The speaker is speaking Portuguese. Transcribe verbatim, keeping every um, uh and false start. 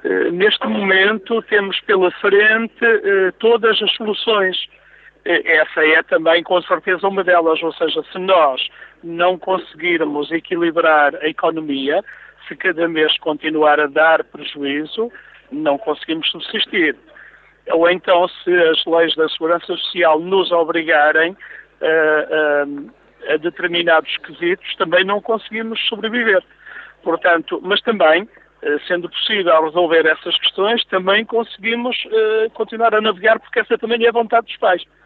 neste momento temos pela frente todas as soluções. Essa é também, com certeza, uma delas. Ou seja, se nós não conseguirmos equilibrar a economia, se cada mês continuar a dar prejuízo, não conseguimos subsistir. Ou então, se as leis da Segurança Social nos obrigarem a, a, a determinados quesitos, também não conseguimos sobreviver. Portanto, mas também, sendo possível resolver essas questões, também conseguimos uh, continuar a navegar, porque essa também é a vontade dos pais.